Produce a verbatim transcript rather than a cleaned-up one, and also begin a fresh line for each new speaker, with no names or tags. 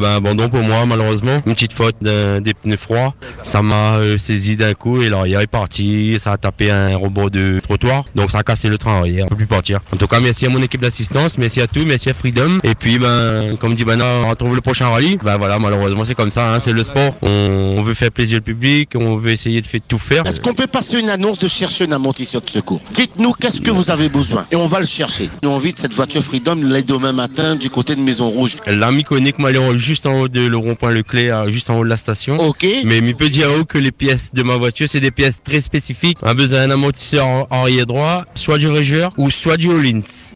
Ben, abandon pour moi, malheureusement. Une petite faute d'un- des pneus froids. Ça m'a euh, saisi d'un coup et l'arrière est parti. Ça a tapé un rebord de trottoir. Donc ça a cassé le train arrière. On peut plus partir. En tout cas, merci à mon équipe d'assistance. Merci à tout. Merci à Freedom. Et puis, ben, comme dit Bana, on retrouve le prochain rallye. Ben voilà, malheureusement, c'est comme ça. Hein, c'est le sport. On, on veut faire plaisir au public. On veut essayer de faire, tout faire.
Est-ce qu'on peut passer une annonce de chercher un amortisseur de secours? Dites-nous qu'est-ce que vous avez besoin et on va le chercher. Nous on envie de cette voiture Freedom l'aide demain matin du côté de Maison Rouge.
L'ami conique m'a juste en haut de le rond-point Leclerc, juste en haut de la station.
Ok.
Mais il peut dire que les pièces de ma voiture, c'est des pièces très spécifiques. On a besoin d'un amortisseur arrière droit, soit du Ranger ou soit du Hollins.